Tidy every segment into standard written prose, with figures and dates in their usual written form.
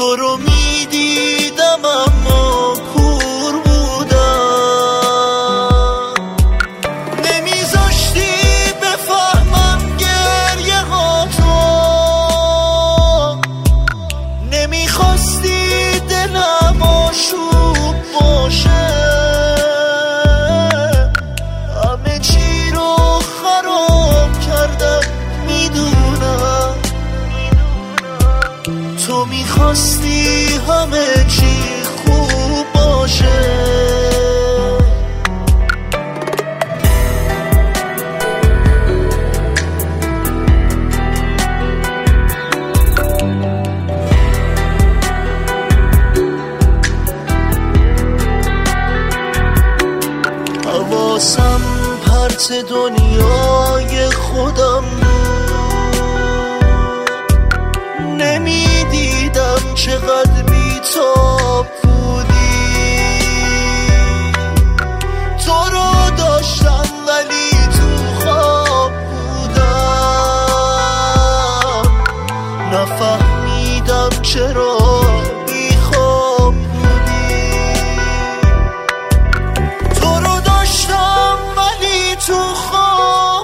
تو رو میدیدم اما کور بودم، نمیذاشتی بفهمم گریه ها تو، نمیخواستی دلم آشوب باشه، همه چی رو خراب کردم میدونم، تو میخواستی همه چی خوب باشه. حواسم پرت دنیای خودم بود، نمیدیدم چقدر بی‌تاب بودی، تو رو داشتم ولی تو خواب بودم، نفهمیدم چرا بیخواب بودی، تو رو داشتم ولی تو خواب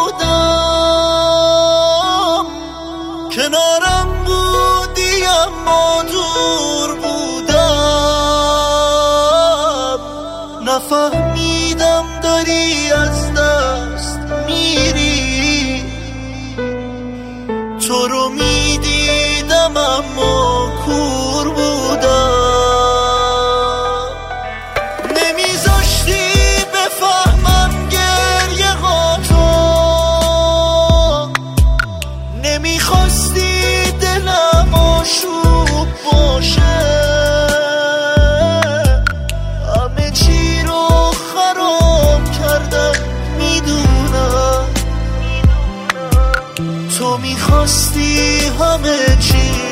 بودم، کنارم بودی اما دور بودم، نفهمیدم داری از دست میری، تو رو میدیدم اما کور بودم، نمیذاشتی بفهمم گریه ها تو، نمیخواستی دلم آشوب باشه، همه چی رو خراب کردم میدونم، تو میخواستی همه چی